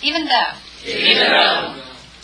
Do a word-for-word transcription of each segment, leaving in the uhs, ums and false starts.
Even though. Even though.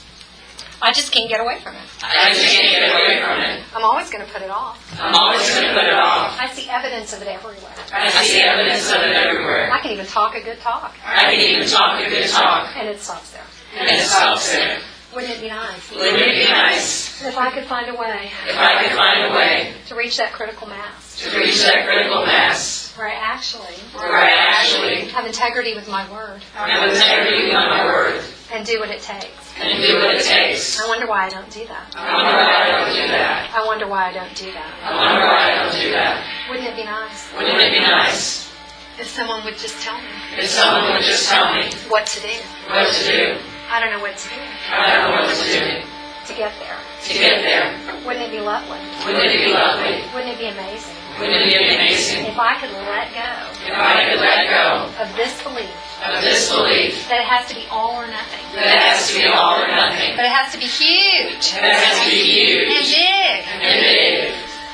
I just can't get away from it. I just can't get away from it. I'm always going to put it off. I'm always going to put it off. I see evidence of it everywhere. I see evidence of it everywhere. I can even talk a good talk. I can even talk a good talk. And it stops there. And it stops there. Wouldn't it be nice? Wouldn't it be nice if I could find a way if I could find a way to reach that critical mass? to reach that critical mass Where I actually where I actually have integrity with my word have integrity with my word and do what it takes. and do what it takes. I wonder why I don't do that. I wonder why I don't do that. I wonder why I don't do that. I wonder why I don't do that. Wouldn't it be nice Wouldn't it be nice if someone would just tell me if someone would just tell me what to do? what to do? I don't know what to do I don't know what to do to get there. to get there. Wouldn't it be lovely? Wouldn't it be lovely? Wouldn't it be amazing Wouldn't it be amazing if I could let go if I could let go of this belief of this belief that it has to be all or nothing, that it has to be all or nothing, but it has to be huge that it has to be and huge big and big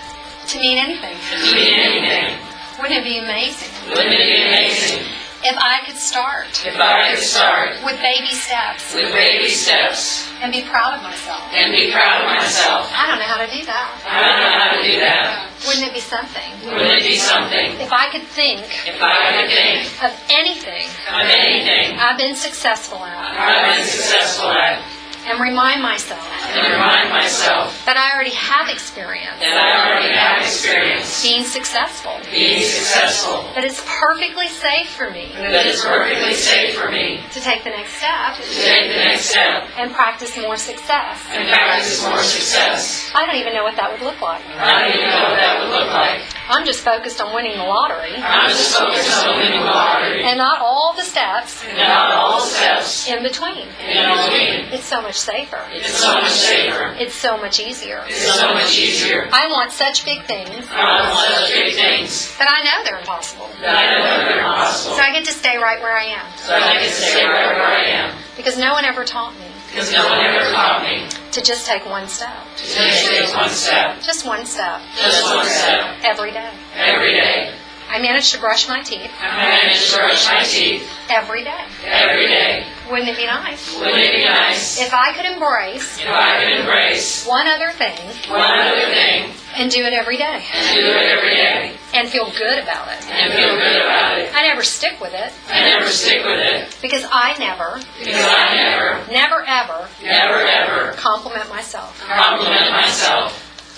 to mean anything? to mean anything? Wouldn't it be amazing Wouldn't it be amazing if I could start if I could start with baby steps with baby steps and be proud of myself? and be proud of myself? I don't know how to do that. I don't know how to do that. Wouldn't it be something Wouldn't it be something if I could think if I could think of anything of anything I've been successful at I've been successful at and remind myself and remind myself that I already have experience that I already have experience being successful, being successful, that it's perfectly safe for me that it's perfectly safe for me to take the next step to take the next step and practice more success. and practice more success. I don't even know what that would look like. I don't even know what that would look like. I'm just focused on winning the lottery I'm just focused on winning the lottery and not all the steps and not all the steps in between. in between. It's so much safer. It's so much safer. It's so much easier. It's so much easier. I want such big things I want such big things that I know they're impossible. that I know they're impossible. So I get to stay right where I am. So I can stay right where I am. Because no one ever taught me Because no one ever taught me to just take one step. to just take one step. Just one step. Just one step. Every day. Every day. I managed to brush my teeth I managed to brush my teeth every day. every day. Wouldn't it be nice Wouldn't it be nice if I could embrace if I could embrace one other thing one other thing and do it every day and do it every day and feel good about it? and feel good about it? I never stick with it I never stick with it because I never, because I never, never ever never ever compliment myself. compliment myself.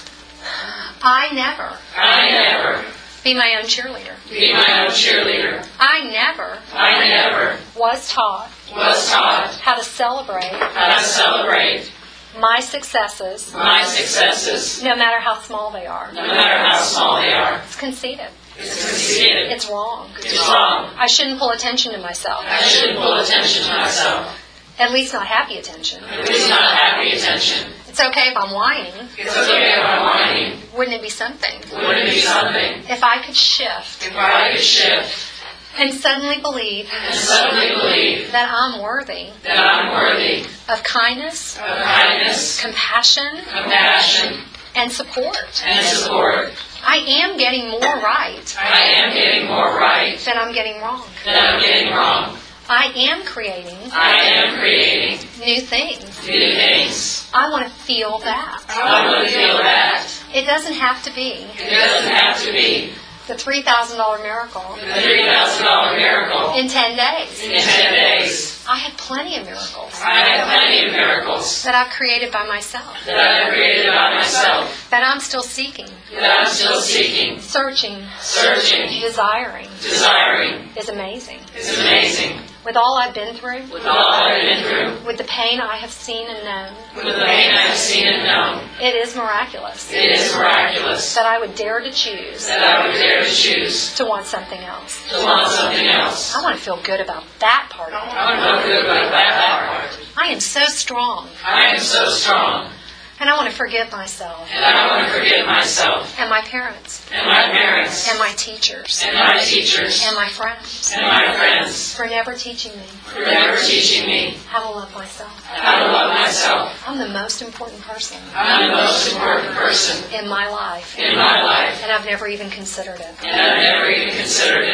I never I never be my own cheerleader. be my own cheerleader. I never I never was taught was taught how to celebrate how to celebrate my successes, my successes, no matter how small they are. no matter how small they are. It's conceited. It's conceited. It's wrong. It's wrong. I shouldn't pull attention to myself. I shouldn't pull attention to myself. At least not happy attention. At least not happy attention. It's okay if I'm whining. It's okay if I'm whining. Wouldn't it be something Wouldn't it be something if I could shift if I could shift and suddenly believe and suddenly believe that I'm worthy that I'm worthy of kindness, of kindness, compassion, compassion, and support? and support? I am getting more right I am getting more right than I'm getting wrong. than I'm getting wrong. I am creating I am creating new things. new things. I want to feel that. I want to feel that. It doesn't have to be It doesn't have to be the three thousand dollars miracle the three thousand dollars miracle in ten days. in ten days. I have plenty of miracles I have plenty of miracles that I've created by myself, that I have created by myself, that I'm still seeking, that I'm still seeking, searching, searching, desiring. desiring. Is amazing. It's amazing. With all I've been through, With all I've been through, with the pain I have seen and known, with the pain I've seen and known, it is miraculous it is miraculous that I would dare to choose that I would dare to choose to want something else. to want something else. I want to feel good about that part of it. I want to feel good about that part. I am so strong, I am so strong, and I want to forgive myself and I want to forgive myself and my parents and my parents and my teachers and my teachers and my friends and my friends for never teaching me for never teaching me how to love myself. how to love myself. I'm the most important person I'm the most important person in my life, in my life, and I've never even considered it. and I've never even considered it.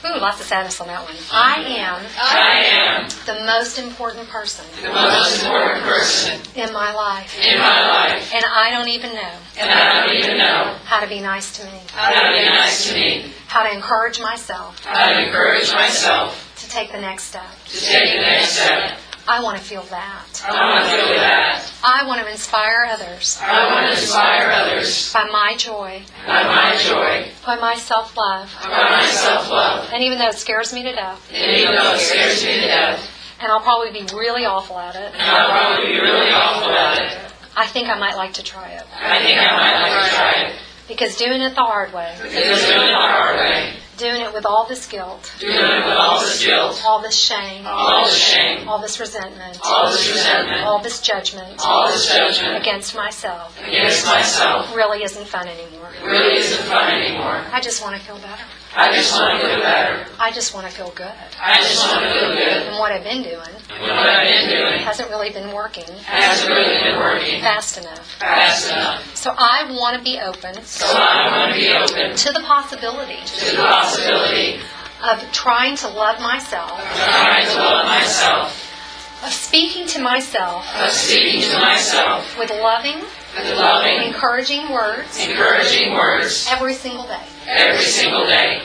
Ooh, lots of sadness on that one. I am I am the most important person the most important person in my life. in my life, And I don't even know and I don't even know how to be nice to me, how to be nice to me, how to encourage myself how to encourage myself to take the next step. to take the next step. I want to feel that. I want to feel that. I want to inspire others I want to inspire others by my joy, by my joy, by my self-love. by my self-love. And even though it scares me to death, And even though it scares me to death, and I'll probably be really awful at it, and I'll probably be really awful at it, I think I might like to try it. I think I might like to try it. Because doing it the hard way, Because doing it the hard way, doing it with all this guilt, doing it with all this guilt, all this shame, all this shame, all this resentment, all this resentment, all this judgment all this judgment against myself against myself really isn't fun anymore. really isn't fun anymore. I just want to feel better. I just want to feel better. I just want to feel good. I just want to feel good. And what I've been doing What I've been doing hasn't really been working hasn't really been working fast enough. fast enough. So I want to be open So I want to be open to the possibility to the possibility of trying to love myself, of trying to love myself, of speaking to myself of speaking to myself with loving, with loving, encouraging words encouraging words every single day. every single day.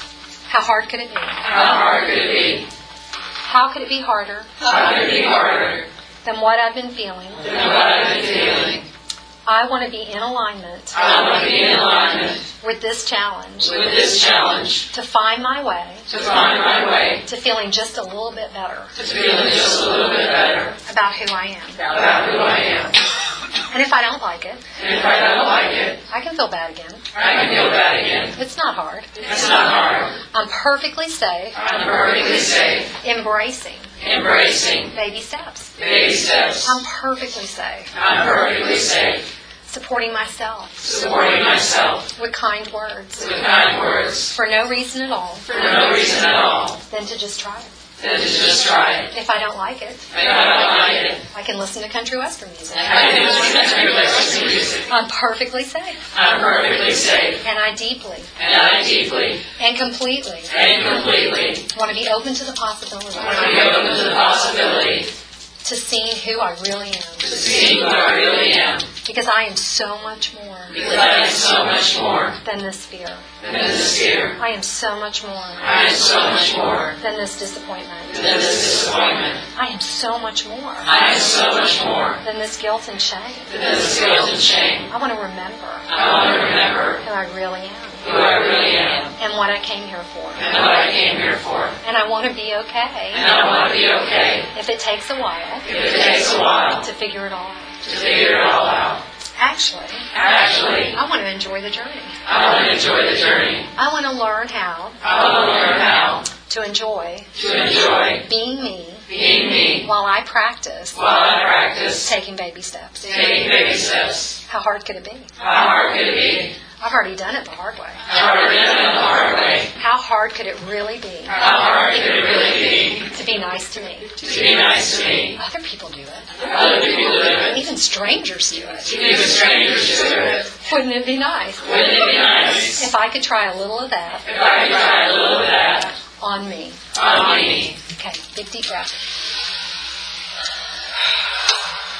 How hard could it be? How hard could it be? How could it be harder How could it be harder than what I've been feeling? than what I've been feeling? I want to be in alignment I want to be in alignment with this challenge, with this challenge to find my way to find my way to feeling just a little bit better to feeling just a little bit better about who I am. about who I am. And if I don't like it, And if I don't like it, I can feel bad again. I can feel bad again. It's not hard. It's not hard. I'm perfectly safe I'm perfectly safe, embracing embracing baby steps. baby steps. I'm perfectly safe I'm perfectly safe, supporting myself supporting myself with kind words with kind words for no reason at all for no reason at all than to just try it. than to just try it. If I don't like it, If I don't like it, I can listen to country western music. I can just listen to Western music. I'm perfectly safe, I'm perfectly safe, and I deeply and I deeply and completely and completely want to be open to the possibility want to be open to the possibility to seeing who I really am. to seeing who I really am, Because I am so much more because I am so much more than this fear. than this fear. I am so much more I am so much more than this disappointment. than this disappointment. I am so much more I am so much more than this guilt and shame. than this guilt and shame. I want to remember I want to remember who I really am who I really am and what I came here for. and what I came here for. And I want to be And okay I want to be okay if it takes a while if it takes a while to figure it all out. to figure it all out. Actually, Actually, I want to enjoy the journey. I want to enjoy the journey. I want to learn how I want to learn how to enjoy to enjoy being me being me while I practice while I practice taking baby steps. taking baby steps. How hard could it be? How hard could it be? I've already done it the hard way. I've already done it the hard way. How hard could it really be How hard could it really be to be nice to me? to be nice to me? Other people do it. Other people do it. Even strangers do it. Even strangers do it. Wouldn't it be nice Wouldn't it be nice if I could try a little of that if I could try a little of that on me? on me? Okay, big deep breath.